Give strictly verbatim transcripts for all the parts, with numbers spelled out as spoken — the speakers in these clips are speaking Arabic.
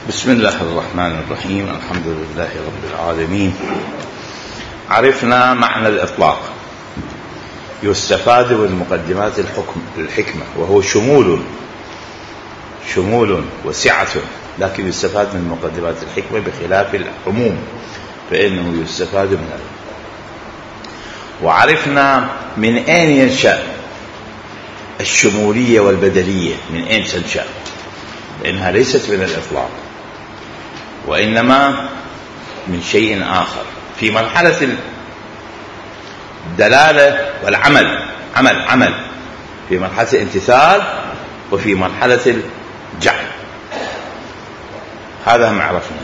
بسم الله الرحمن الرحيم. الحمد لله رب العالمين. عرفنا معنى الإطلاق يستفاد من مقدمات الحكم الحكمة، وهو شمول شمول وسعة، لكن يستفاد من مقدمات الحكمة بخلاف العموم فإنه يستفاد منها. وعرفنا من أين ينشأ الشمولية والبدلية، من أين تنشأ، لأنها ليست من الإطلاق وإنما من شيء آخر في مرحلة الدلالة والعمل، عمل عمل في مرحلة الامتثال وفي مرحلة الجعل. هذا ما عرفنا.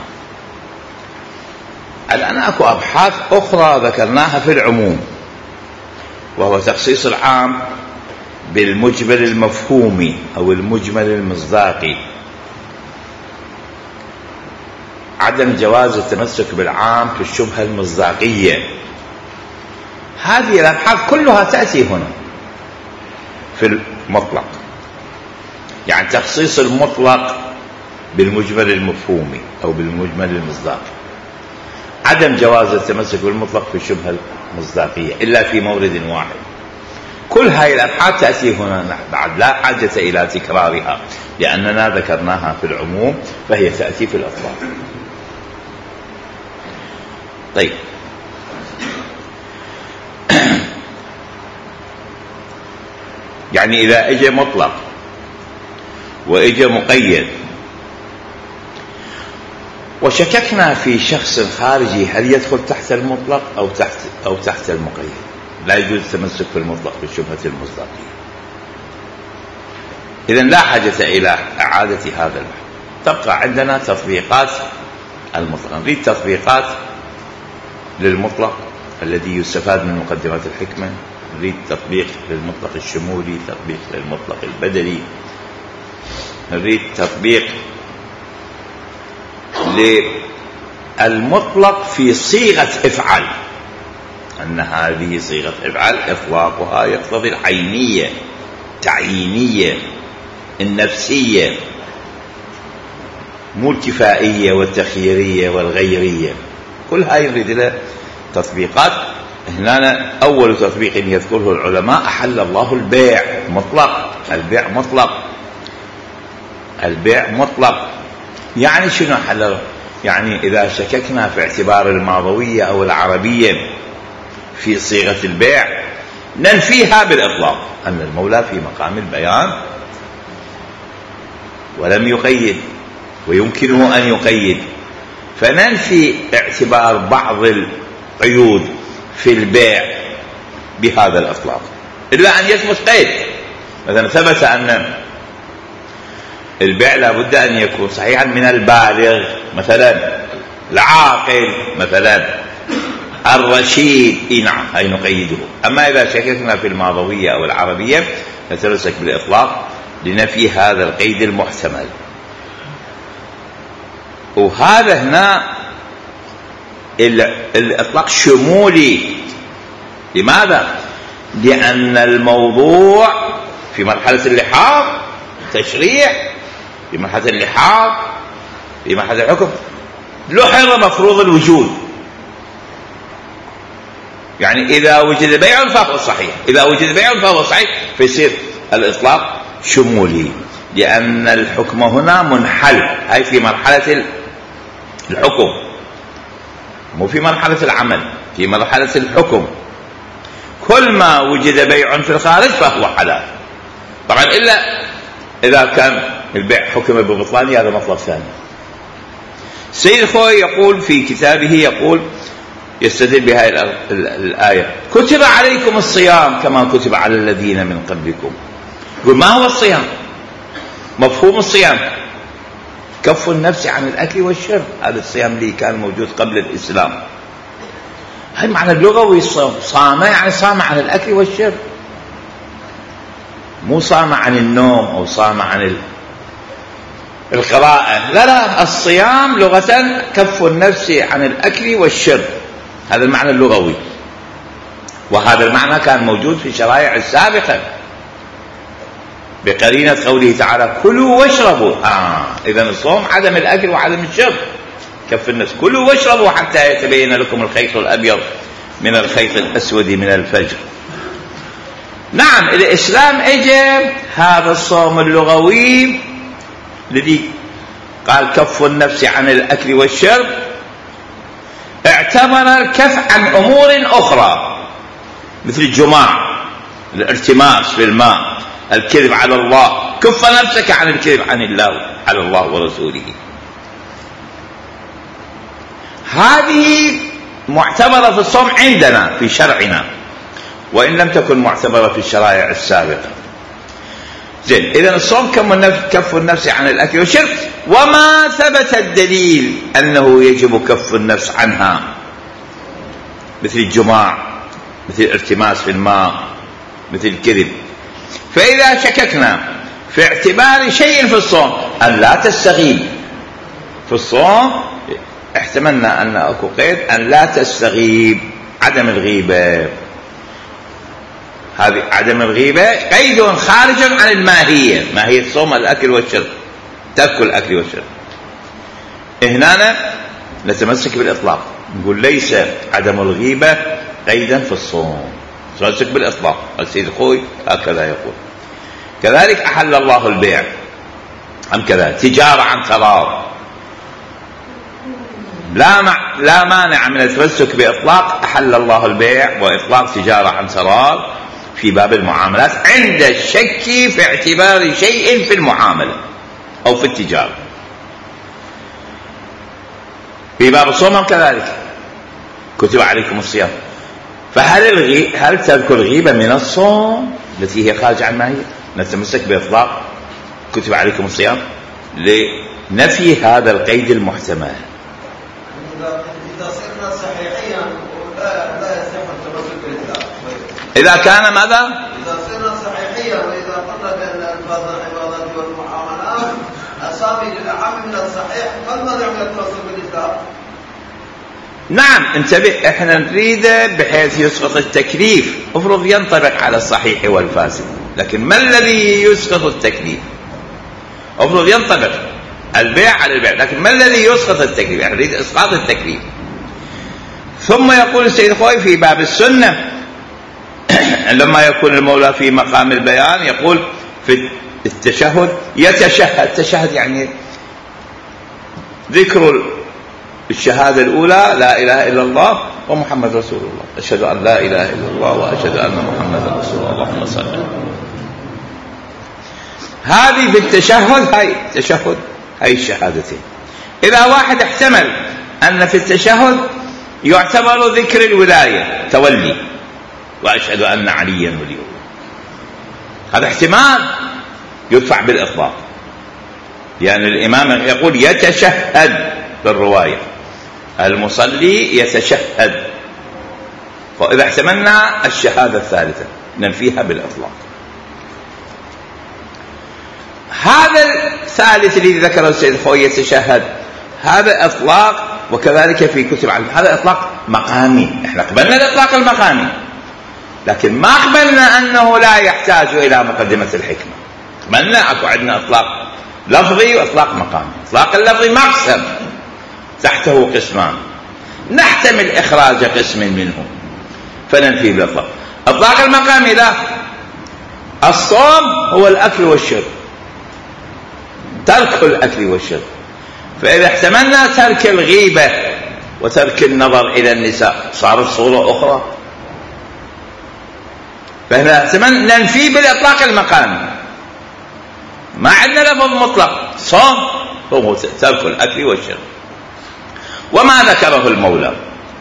الآن أكو أبحاث أخرى ذكرناها في العموم، وهو تخصيص العام بالمجمل المفهومي أو المجمل المصداقي، عدم جواز التمسك بالعام في الشبهة المصداقية. هذه الأبحاث كلها تأتي هنا في المطلق، يعني تخصيص المطلق بالمجمل المفهومي أو بالمجمل المصداقي، عدم جواز التمسك بالمطلق في الشبهة المصداقية إلا في مورد واحد. كل هذه الأبحاث تأتي هنا بعد، لا حاجة إلى تكرارها لأننا ذكرناها في العموم، فهي تأتي في الأطلاق. طيب، يعني إذا اجى مطلق واجى مقيد وشككنا في شخص خارجي هل يدخل تحت المطلق أو تحت أو تحت المقيد، لا يجوز التمسك بالمطلق بالشبهة المصداقية. إذن لا حاجة إلى إعادة هذا البحث. تبقى عندنا تطبيقات المطلق. نريد تطبيقات للمطلق الذي يستفاد من مقدمات الحكمة، نريد تطبيق للمطلق الشمولي، تطبيق للمطلق البدلي، نريد تطبيق للمطلق في صيغة افعل، أن هذه صيغة افعل إطلاقها يقتضي العينية، تعيينية، النفسية، مو الكفائية والتخييرية والغيرية. كل هاي نريد لها تطبيقات. هنا أول تطبيق يذكره العلماء: أحل الله البيع مطلق. البيع مطلق، البيع مطلق. يعني شنو حل؟ يعني إذا شككنا في اعتبار الماضوية أو العربية في صيغة البيع ننفيها بالإطلاق، أن المولى في مقام البيان ولم يقيد ويمكنه أن يقيد، فننفي اعتبار بعض القيود في البيع بهذا الإطلاق، إلا أن يثبت قيد. مثلا ثبت أن البيع لابد أن يكون صحيحا من البالغ، مثلا العاقل، مثلا الرشيد، نعم هاي نقيده. أما إذا شككنا في الماضوية أو العربية نتمسك بالإطلاق لنفي هذا القيد المحتمل. وهذا هنا الإطلاق شمولي. لماذا؟ لأن الموضوع في مرحلة اللحاظ تشريع، في مرحلة اللحاظ، في مرحلة الحكم لحظ مفروض الوجود. يعني إذا وجد بيع فهو صحيح، إذا وجد بيع فهو صحيح، فيصير الإطلاق شمولي، لأن الحكم هنا منحل. هاي في مرحلة الحكم، مو في مرحلة العمل، في مرحلة الحكم. كل ما وجد بيع في الخارج فهو حلال طبعا، إلا إذا كان البيع حكم ببطلان، هذا مطلب ثاني. سيد خوي يقول في كتابه، يقول يستدل بهذه الآية: كتب عليكم الصيام كما كتب على الذين من قبلكم. يقول ما هو الصيام؟ مفهوم الصيام كف النفس عن الأكل والشرب. هذا الصيام اللي كان موجود قبل الإسلام. هاي معنى اللغوي صام، يعني صام عن الأكل والشرب، مو صام عن النوم أو صام عن القراءة. لا لا، الصيام لغة كف النفس عن الأكل والشرب، هذا المعنى اللغوي. وهذا المعنى كان موجود في الشرائع السابقة. بقرينة قوله تعالى كلوا واشربوا. آه إذن الصوم عدم الأكل وعدم الشرب، كف النفس. كلوا واشربوا حتى يتبين لكم الخيط الأبيض من الخيط الأسود من الفجر. نعم الإسلام اجى هذا الصوم اللغوي الذي قال كف النفس عن الأكل والشرب، اعتبر الكف عن أمور أخرى مثل الجماع، الارتماس في الماء، الكذب على الله. كف نفسك عن الكذب عن الله على الله ورسوله. هذه معتبرة في الصوم عندنا في شرعنا، وإن لم تكن معتبرة في الشرائع السابقة. زين، إذن الصوم كف النفس عن الأكل والشرب، وما ثبت الدليل أنه يجب كف النفس عنها مثل الجماع، مثل الارتماس في الماء، مثل الكذب. فإذا شككنا في اعتبار شيء في الصوم أن لا تستغيب في الصوم، احتملنا أن أكو قيد أن لا تستغيب، عدم الغيبة. هذه عدم الغيبة قيد خارج عن الماهية، ماهية الصوم الأكل والشرب، ترك الأكل والشرب. هنا نتمسك بالإطلاق، نقول ليس عدم الغيبة قيدا في الصوم، نتمسك بالإطلاق. السيد الخوي هكذا يقول. كذلك أحل الله البيع، أم كذا تجارة عن قرار، لا مع لا مانع من التمسك بإطلاق أحل الله البيع وإطلاق تجارة عن قرار في باب المعاملات عند الشك في اعتبار شيء في المعاملة أو في التجارة. في باب الصوم كذلك كتب عليكم الصيام. فهل الغي... هل ترك الغيبة من الصوم التي هي خارج عن ماهية نتمسك بإطلاق كتب عليكم الصيام لنفي هذا القيد المحتمل؟ إذا صرنا صحيحين لا لا يصح التمسك بالإطلاق. إذا كان ماذا؟ إذا صرنا صحيحين وإذا قلنا بأن ألفاظ العبادات والمعاملات أسامي للأعم من الصحيح، فلماذا من التمسك بالإطلاق؟ نعم انتبه، احنا نريد بحيث يسقط التكليف، افرض ينطبق على الصحيح والفاسد، لكن ما الذي يسقط التكليف؟ افرض ينطبق البيع على البيع، لكن ما الذي يسقط التكليف؟ يعني نريد اسقاط التكليف. ثم يقول السيد الخوي في باب السنة لما يكون المولى في مقام البيان يقول في التشهد يتشهد. التشهد يعني ذكر الشهادة الأولى لا إله إلا الله ومحمد رسول الله، أشهد أن لا إله إلا الله وأشهد أن محمد رسول الله، اللهم صل على. هذه بالتشهد، هاي تشهد هاي الشهادتين. إذا واحد احتمل أن في التشهد يعتبر ذكر الولاية تولي وأشهد أن عليا ولي الله، هذا احتمال يدفع بالإطلاق، يعني الإمام يقول يتشهد في الرواية المصلي يتشهد، فإذا احتملنا الشهادة الثالثة ننفيها بالإطلاق. هذا الثالث الذي ذكره السيد الخوي يتشهد، هذا إطلاق، وكذلك في كتب علم هذا إطلاق مقامي. احنا قبلنا الإطلاق المقامي، لكن ما قبلنا أنه لا يحتاج إلى مقدمة الحكمة. قبلنا أكو عندنا إطلاق لفظي وإطلاق مقامي. إطلاق اللفظي مقسم تحته قسمان، نحتمل إخراج قسم منه فننفي بالإطلاق. إطلاق المقامي لا، الصوم هو الأكل والشرب، ترك الأكل والشرب. فإذا احتملنا ترك الغيبة وترك النظر إلى النساء صارت صورة أخرى، فإذا احتملنا ننفي بالإطلاق المقامي، ما عندنا لفظ مطلق. صوم هو ترك الأكل والشرب وما ذكره المولى.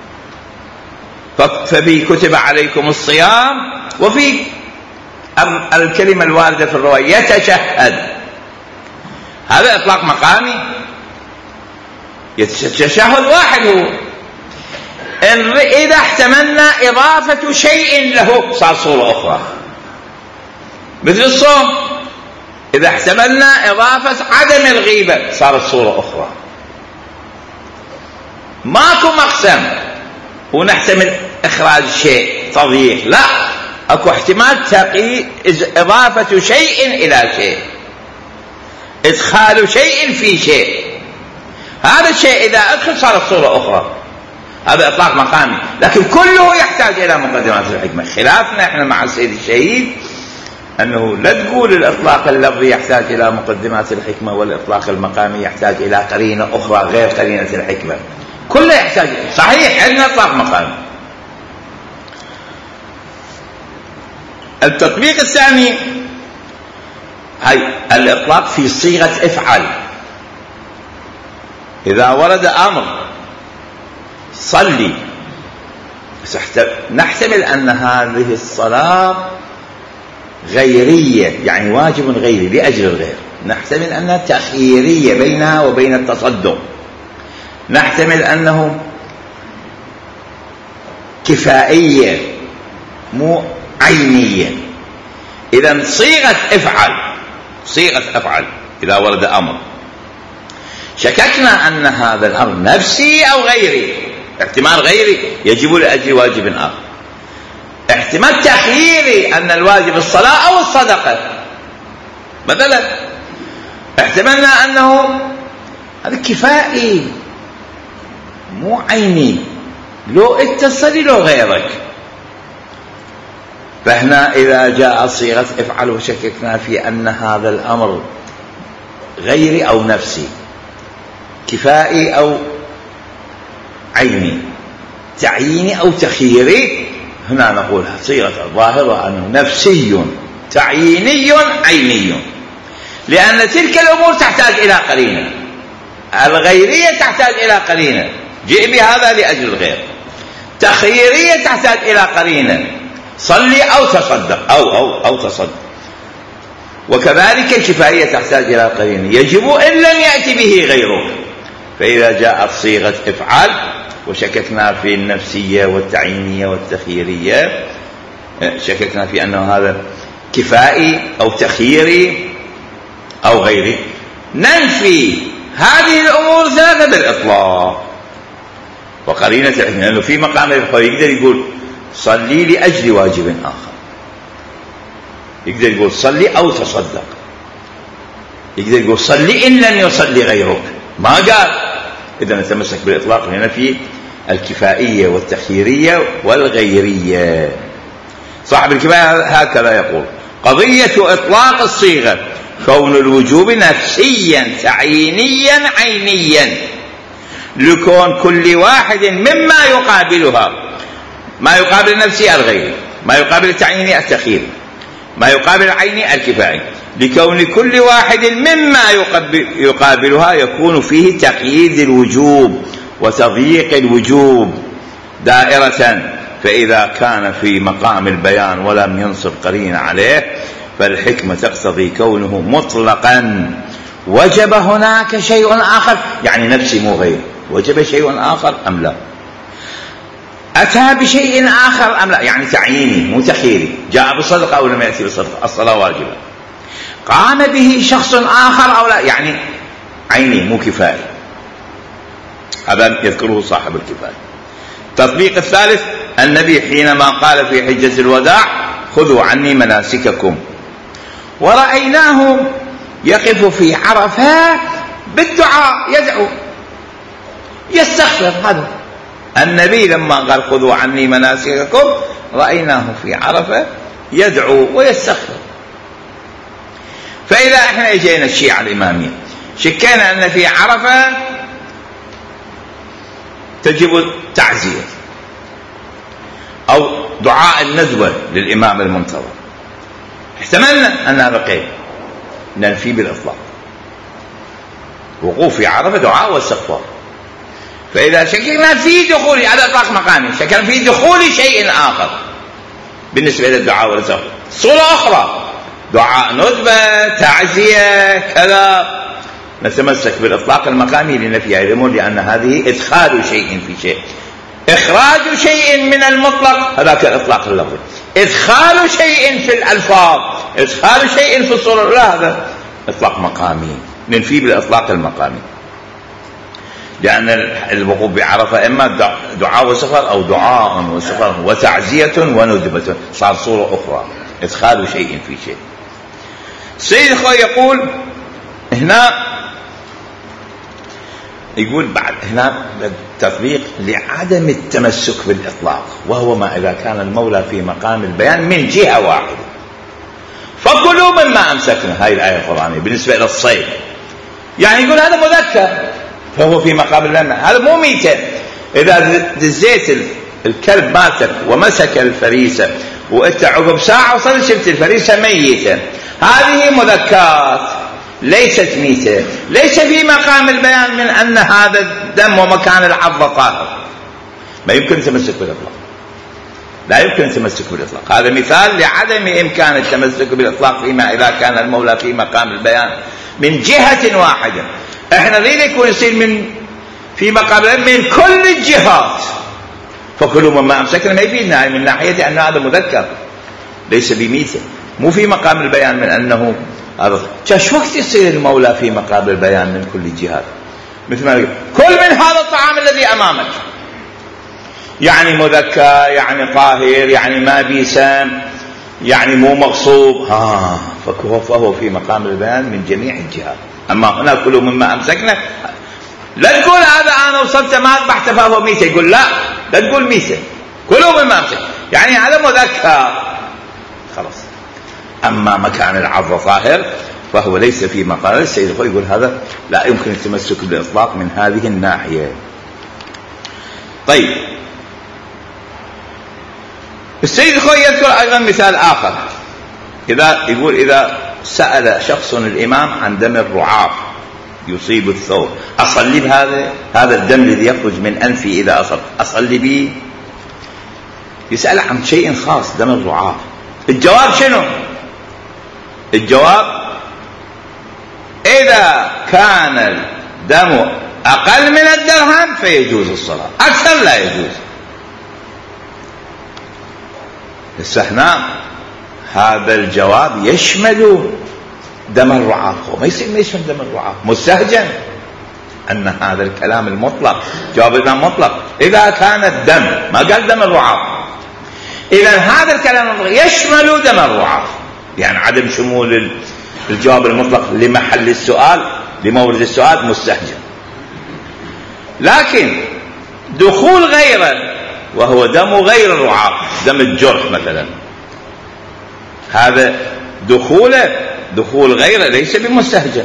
ففي كتب عليكم الصيام، وفي الكلمة الواردة في الرواية يتشهد، هذا إطلاق مقامي. يتشهد واحد هو، إذا احتملنا إضافة شيء له صار صورة أخرى، مثل الصوم إذا احتملنا إضافة عدم الغيبة صارت صورة أخرى. ماكو مقسم ونحتمل إخراج شيء تضييع، لا، اكو احتمال تقي اضافة شيء الى شيء، ادخال شيء في شيء، هذا الشيء اذا ادخل صارت صورة اخرى، هذا اطلاق مقامي، لكن كله يحتاج الى مقدمات الحكمة. خلافنا احنا مع السيد الشهيد انه لا تقول الاطلاق اللفظي يحتاج الى مقدمات الحكمة والاطلاق المقامي يحتاج الى قرينة اخرى غير قرينة الحكمة، كله يحتاج. صحيح عندنا اطلاق مقامي. التطبيق الثاني هاي الاطلاق في صيغة افعل. اذا ورد امر صلي، نحتمل ان هذه الصلاة غيرية، يعني واجب غيري لأجل الغير، نحتمل أنها تأخيرية بينها وبين التصدق، نحتمل أنه كفائية مو عينية. إذا صيغة افعل، صيغة افعل إذا ورد أمر شككنا أن هذا الأمر نفسي أو غيري، احتمال غيري يجب لأجل واجب آخر، احتمال تخييري أن الواجب الصلاة أو الصدقة مثلا، احتملنا أنه هذا كفائي مو عيني، لو اتصل لو غيرك. فهنا إذا جاء صيغة افعل وشككنا في أن هذا الأمر غيري أو نفسي، كفائي أو عيني، تعييني أو تخييري، هنا نقول صيغة الظاهرة أنه نفسي تعييني عيني، لأن تلك الأمور تحتاج إلى قرينة، الغيرية تحتاج إلى قرينة، جئ بهذا لأجل الغير، تخييرية تحتاج إلى قرينة، صلي أو تصدق أو أو أو تصدق، وكذلك الكفاية تحتاج إلى قرينة، يجب إن لم يأتي به غيره. فإذا جاءت صيغة افعال وشككنا في النفسية والتعيينية والتخييرية، شككنا في أنه هذا كفائي أو تخييري أو غيري، ننفي هذه الأمور ثلاثة بالإطلاق وقرينة الحكمة، لأنه في مقام الإخوة يقدر يقول صلي لأجل واجب آخر، يقدر يقول صلي أو تصدق، يقدر يقول صلي إن لم يصلي غيرك، ما قال. إذا نتمسك بالإطلاق لنفي الكفائية والتخييرية والغيرية. صاحب الكفاية هكذا يقول: قضية إطلاق الصيغة كون الوجوب نفسيا تعيينيا عينيا، لكون كل واحد مما يقابلها، ما يقابل النفسي الغير، ما يقابل التعييني التخيير، ما يقابل العيني الكفائي، لكون كل واحد مما يقابلها يكون فيه تقييد الوجوب وتضييق الوجوب دائرة. فإذا كان في مقام البيان ولم ينصب قرين عليه فالحكمة تقتضي كونه مطلقا. وجب هناك شيء آخر، يعني نفسي مو غير، وجب شيء آخر أم لا؟ أتى بشيء آخر أم لا؟ يعني تعييني مو تخييري، جاء بصدقة أو لم يأتي بصدقة، الصلاة واجبة. قام به شخص آخر أو لا، يعني عيني مو كفائي، هذا يذكره صاحب الكفاية. التطبيق الثالث: النبي حينما قال في حجة الوداع: خذوا عني مناسككم، ورأيناه يقف في عرفة بالدعاء يدعو يستغفر. هذا النبي لما قال خذوا عني مناسككم رأيناه في عرفة يدعو ويستغفر. فإذا احنا اجينا الشيعة الإمامية شكينا أن في عرفة تجب تعزية أو دعاء الندوة للإمام المنتظر، احتملنا أنها بقية، ننفي بالإطلاق وقوف في عرفة دعاء واستغفار. فإذا شككنا في دخول، هذا إطلاق مقامي، شككنا في دخول شيء آخر بالنسبة إلى الدعاء والاستغفار، صورة أخرى دعاء ندبة تعزية كذا، نتمسك بالإطلاق المقامي لنفي هذه الأمور، لأن هذه إدخال شيء في شيء، إخراج شيء من المطلق هذاك الإطلاق اللفظي، إدخال شيء في الألفاظ، إدخال شيء في الصورة، لا، هذا إطلاق مقامي، ننفي بالإطلاق المقامي. لأن الوقوف بعرفة إما دعاء وسفر أو دعاء وسفر وتعزية وندبة، صار صورة أخرى، إدخال شيء في شيء. السيد الخوي يقول هنا، يقول بعد هنا التطبيق لعدم التمسك بالإطلاق، وهو ما إذا كان المولى في مقام البيان من جهة واحدة فكلوا مما أمسكنا. هاي الآية القرآنية بالنسبة إلى الصيد، يعني يقول هذا مذكر فهو في مقام البيان، هذا مو ميتة. إذا دزيت الكلب مالتك ومسك الفريسة وأنت عقب ساعة وصلت شفت الفريسة ميتة، هذه مذكرات ليست ميتة، ليس في مقام البيان من أن هذا الدم ومكان العضة طاهر. ما يمكن التمسك بالإطلاق، لا يمكن التمسك بالإطلاق. هذا مثال لعدم إمكان التمسك بالإطلاق فيما إذا كان المولى في مقام البيان من جهة واحدة. احنا ذي يكون يصير من في مقام من كل الجهات، فكلوا مما أمسكنا ما يفيدنا من ناحية أن هذا مذكر ليس بميتة، مو في مقام البيان من أنه هذا. شو وقت يصير المولى في مقام البيان من كل الجهات؟ مثل ما يقول كل من هذا الطعام الذي أمامك، يعني مذكر، يعني طاهر، يعني ما بيسم، يعني مو مغصوب، ها فهو في مقام البيان من جميع الجهات. أما هنا كلوا مما أمسكنا، لا تقول هذا أنا وصلت ما أذبحت فهو ميتة، يقول لا لا تقول ميتة، كلوا مما أمسك، يعني هذا مذكر خلاص. أما مكان العض طاهر فهو ليس في مقام. السيد الخوي يقول هذا لا يمكن التمسك بالإطلاق من هذه الناحية. طيب السيد الخوي يذكر أيضا مثال آخر، إذا يقول إذا سأل شخص الإمام عن دم الرعاف يصيب الثوب، أصلي بهذا هذا الدم الذي يخرج من أنفي إذا أصل أصلي به؟ يسأل عن شيء خاص دم الرعاف. الجواب شنو؟ الجواب إذا كان الدم أقل من الدرهم فيجوز الصلاة، أكثر لا يجوز. هنا هذا الجواب يشمل دم الرعاف، وما يصير ما يشمل دم الرعاف، مستهجن أن هذا الكلام المطلق جوابنا مطلق. إذا كان الدم ما قال دم الرعاف، إذا هذا الكلام المطلق يشمل دم الرعاف، يعني عدم شمول الجواب المطلق لمحل السؤال لمورد السؤال مستهجن. لكن دخول غيره وهو دم غير الرعاف، دم الجرح مثلا، هذا دخوله دخول غيره ليس بمستهجن.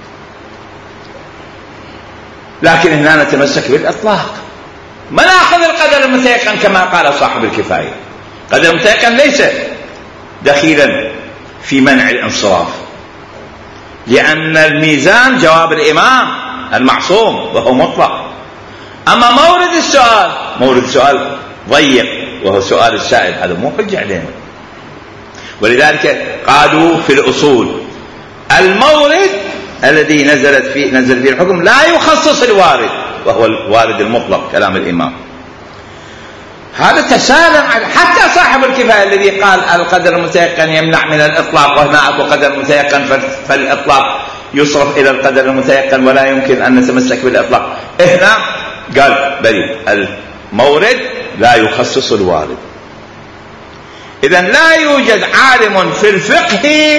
لكن هنا نتمسك بالإطلاق، ما نأخذ القدر المتيقن كما قال صاحب الكفاية. قدر المتيقن ليس دخيلا في منع الانصراف، لأن الميزان جواب الإمام المعصوم وهو مطلق. أما مورد السؤال مورد السؤال ضيق وهو سؤال السائل، هذا مو حجة علينا. ولذلك قالوا في الأصول المورد الذي نزلت فيه نزل فيه الحكم لا يخصص الوارد، وهو الوارد المطلق كلام الإمام. هذا تسالم حتى صاحب الكفاية الذي قال القدر المتيقن يمنع من الإطلاق، وهنا أكو قدر متيقن فالإطلاق يصرف إلى القدر المتيقن ولا يمكن أن نتمسك بالإطلاق. هنا قال بل المورد لا يخصص الوارد. إذن لا يوجد عالم في الفقه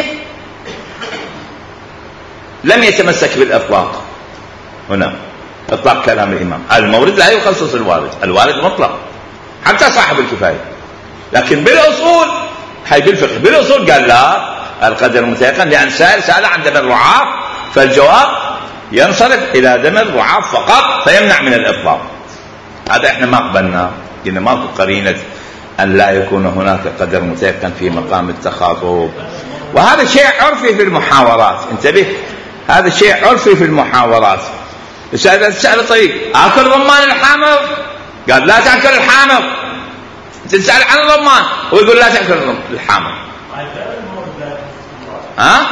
لم يتمسك بالإطلاق. هنا إطلاق كلام الإمام، المورد لا يخصص الوارد، الوارد مطلق حتى صاحب الكفاية. لكن بالأصول هاي بالفقه بالأصول قال لا القدر المتيقن، لأن سائل سأل عن دم الرعاف فالجواب ينصرف إلى دم الرعاف فقط فيمنع من الإطلاق. هذا إحنا ما قبلنا، قلنا ماكو قرينة أن لا يكون هناك قدر متيقن في مقام التخاطب. وهذا شيء عرفي في المحاورات، انتبه، هذا شيء عرفي في المحاورات. تسأل طيب أكل رمان الحامض؟ قال لا تأكل الحامض. تسأل عن الرمان ويقول لا تأكل الحامض. ها؟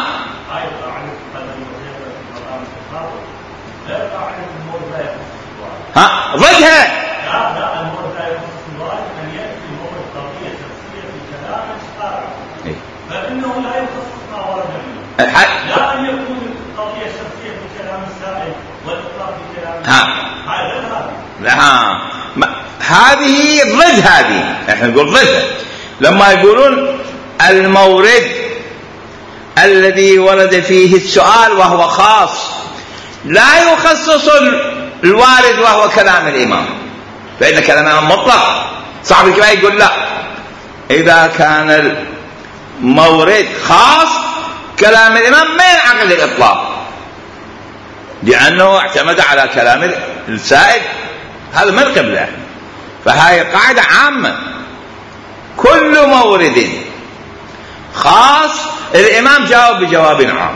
ها ضدها. لا لا المورد لا يخص الوارد أن يأتي المورد قضية شخصية في كلام الشارع، فإنه لا يخصص ما ورد منه. لا أن يكون قضية شخصية في كلام السائل والإطلاق في كلام ها لا هذه ضد هذه، احنا نقول ضد. لما يقولون المورد الذي ورد فيه السؤال وهو خاص لا يخصص الوارد وهو كلام الإمام، فإن كلام الإمام مطلق. صاحب الكفاية يقول لا، إذا كان المورد خاص كلام الإمام ما ينعقد الإطلاق، لأنه اعتمد على كلام السائل، هذا من قبله. فهذه قاعدة عامة، كل مورد خاص الإمام جاوب بجواب عام،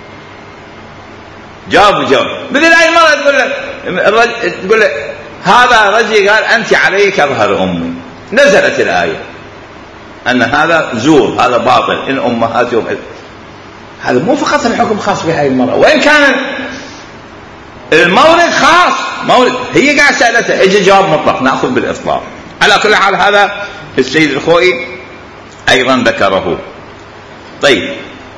جاوب بجواب. مثل هاي المرة تقول لك تقول لك هذا رجل قال أنت علي كظهر أمي، نزلت الآية أن هذا زور، هذا باطل، إن أمهاتهم. هذا مو فقط الحكم خاص بهاي المرأة، وإن كان المورد خاص مورد، هي قاعد سألته اجى جواب مطلق نأخذ بالإطلاق. على كل حال هذا السيد الخوئي أيضا ذكره. طيب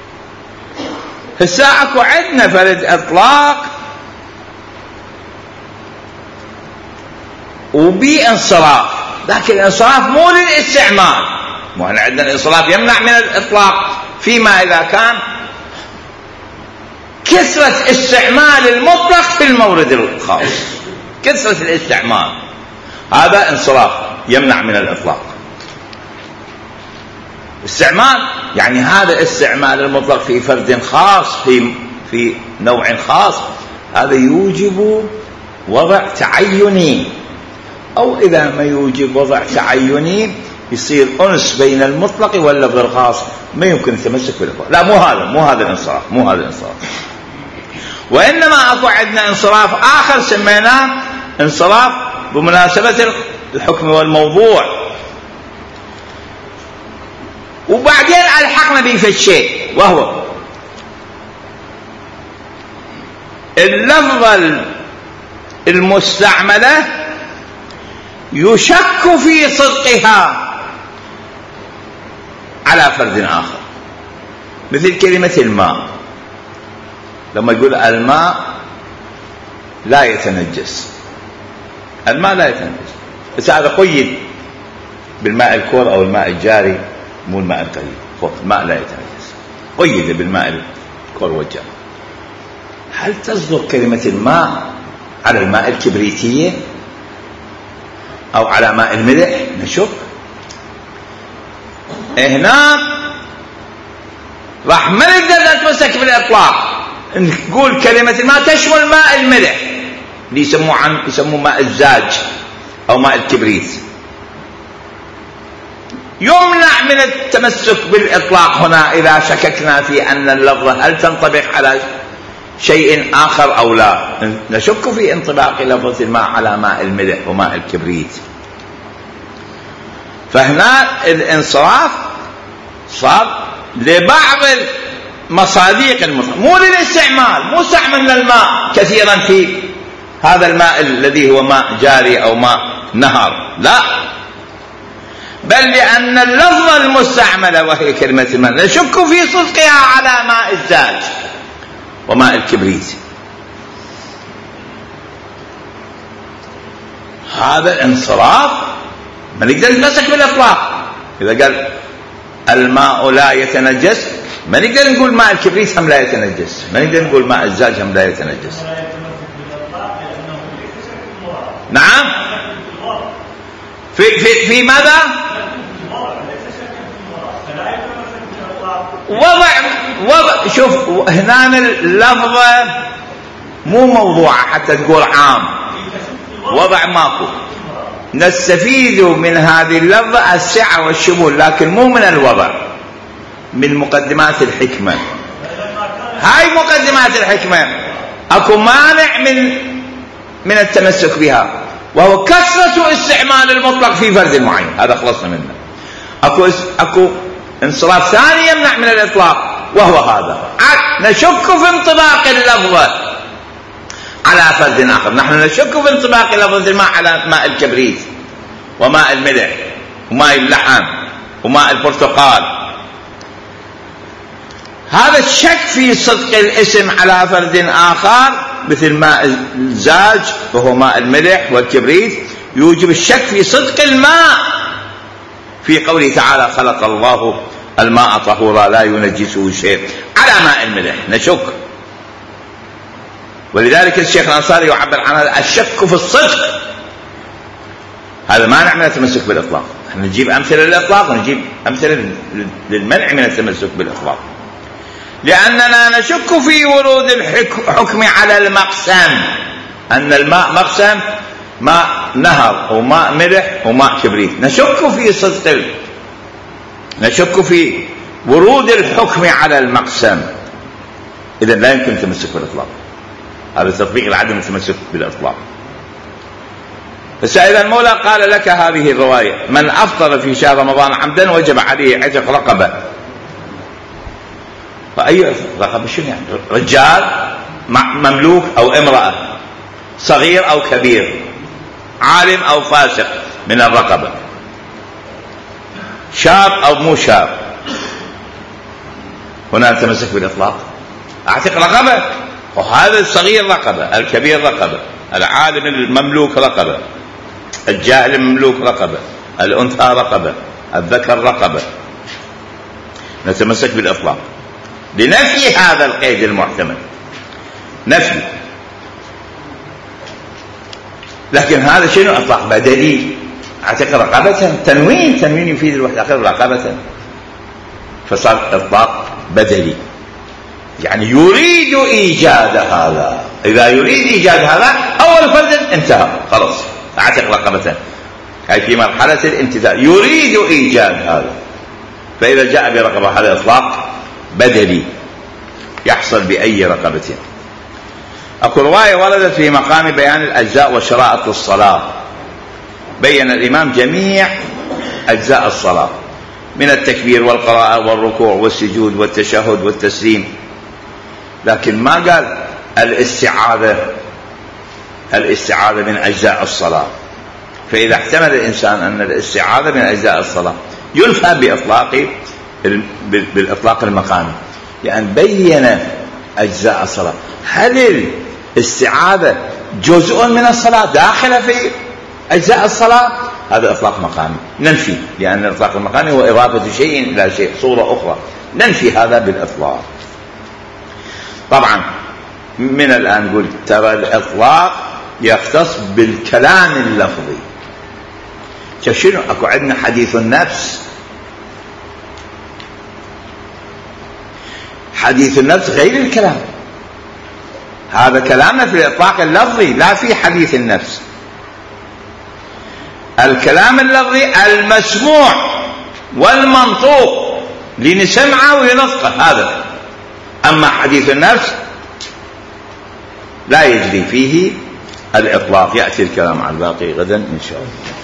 هسه اكو عندنا فرد إطلاق وبإنصراف، لكن الانصراف مو للاستعمال، مو احنا عندنا الانصراف يمنع من الإطلاق فيما إذا كان كثرة استعمال المطلق في المورد الخاص، كثرة الاستعمال، هذا انصراف يمنع من الإطلاق. استعمال يعني هذا استعمال المطلق في فرد خاص في في نوع خاص، هذا يوجب وضع تعيني، أو إذا ما يوجب وضع تعيني يصير أنس بين المطلق واللفظ الخاص، ما يمكن التمسك بالإطلاق. لا مو هذا، مو هذا الانصراف، مو هذا الانصراف. وإنما أكو عندنا انصراف آخر سميناه انصراف بمناسبة الحكم والموضوع، وبعدين ألحقنا به في الشيء، وهو اللفظة المستعملة يشك في صدقها على فرد آخر، مثل كلمة الماء. لما يقول الماء لا يتنجس، الماء لا يتنجس، بس هذا قيد بالماء الكور أو الماء الجاري، مو الماء القليل، فوق الماء لا يتنجس، قيد بالماء الكور والجاري. هل تصدق كلمة الماء على الماء الكبريتية أو على ماء الملح؟ نشوف هنا راح ما نقدر نتمسك بالإطلاق، نقول كلمة الماء تشمل ماء الملح اللي يسموه عن يسموه ماء الزاج أو ماء الكبريت. يمنع من التمسك بالإطلاق هنا إذا شككنا في أن اللفظة هل تنطبق على شيء آخر أو لا، نشك في انطباق لفظة الماء على ماء الملح وماء الكبريت. فهنا الانصراف صار لبعض مصاديق المطلق، مو للاستعمال، مو استعملنا الماء كثيرا في هذا الماء الذي هو ماء جاري أو ماء نهر، لا، بل لأن اللفظة المستعملة وهي كلمة الماء نشك في صدقها على ماء الزاج وماء الكبريت. هذا الانصراف ما نقدر نتمسك بالإطلاق. إذا قال الماء لا يتنجس ما نقدر نقول ماء الكبريت هم لا يتنجس، ما نقدر نقول ماء الزاج هم لا يتنجس. نعم، في في في ماذا؟ وضع وضع شوف هنا اللفظة مو موضوعة حتى تقول عام، وضع ماكو. نستفيد من هذه اللفظة السعة والشمول، لكن مو من الوضع، من مقدمات الحكمة. هاي مقدمات الحكمة اكو مانع من من التمسك بها، وهو كثرة استعمال المطلق في فرد معين، هذا خلصنا منه. اكو اكو انصراف ثاني يمنع من الإطلاق، وهو هذا نشك في انطباق اللفظة على فرد آخر. نحن نشك في انطباق لفظة الماء على ماء الكبريت وماء الملح وماء اللحم وماء البرتقال. هذا الشك في صدق الاسم على فرد آخر مثل ماء الزاج وهو ماء الملح والكبريت يوجب الشك في صدق الماء في قوله تعالى خلق الله الماء طهورا لا ينجسه شيء. على ماء الملح نشك، ولذلك الشيخ الأنصاري يعبر عن الشك في الصدق. هذا مانع من التمسك بالإطلاق. نحن نجيب أمثلة للإطلاق ونجيب أمثلة للمنع من التمسك بالإطلاق، لأننا نشك في ورود الحكم على المقسم، أن الماء مقسم، ماء نهر وماء ملح وماء كبريت، نشك في صدق، نشك في ورود الحكم على المقسم. إذن لا يمكن التمسك بالإطلاق، هذا تطبيق العدم التمسك بالإطلاق. فإذا المولى قال لك هذه الرواية: من أفطر في شهر رمضان عمدا وجب عليه عتق رقبة. فأي رقبة؟ شنو يعني؟ رجال مملوك أو امرأة، صغير أو كبير، عالم أو فاسق من الرقبة، شاب أو مو شاب. هنا نتمسك بالإطلاق، أعتق رقبة، وهذا الصغير رقبة، الكبير رقبة، العالم المملوك رقبة، الجاهل المملوك رقبة، الأنثى رقبة، الذكر رقبة. نتمسك بالإطلاق لنفي هذا القيد المحتمل، نفي. لكن هذا شنو؟ إطلاق بدلي، أعتق رقبة، تنوين، تنوين يفيد الوحدة، آخر رقبة، فصار إطلاق بدلي، يعني يريد إيجاد هذا. إذا يريد إيجاد هذا أول فرد انتهى، خلاص أعتق رقبة، هاي في مرحلة الامتثال، يريد إيجاد هذا. فإذا جاء برقبة هذا إطلاق بدلي يحصل بأي رقبة. أكو رواية وردت في مقام بيان الأجزاء وشرائط الصلاة، بين الإمام جميع أجزاء الصلاة من التكبير والقراءة والركوع والسجود والتشهد والتسليم، لكن ما قال الاستعاذة، الاستعاذة من أجزاء الصلاة. فإذا احتمل الإنسان أن الاستعاذة من أجزاء الصلاة ينفى بإطلاق بالإطلاق المقامي، لأن بين أجزاء الصلاة. هل الاستعاذة جزء من الصلاة داخلة في أجزاء الصلاة؟ هذا إطلاق مقامي ننفي، لأن الإطلاق المقامي هو إضافة شيء إلى شيء، صورة أخرى، ننفي هذا بالإطلاق. طبعا من الآن نقول ترى الإطلاق يختص بالكلام اللفظي. شوف شنو أكو عندنا حديث النفس، حديث النفس غير الكلام، هذا كلامنا في الإطلاق اللفظي لا في حديث النفس. الكلام اللفظي المسموع والمنطوق لنسمعه ونطقه هذا، أما حديث النفس لا يجري فيه الإطلاق. يأتي الكلام عن الباقي غدا إن شاء الله.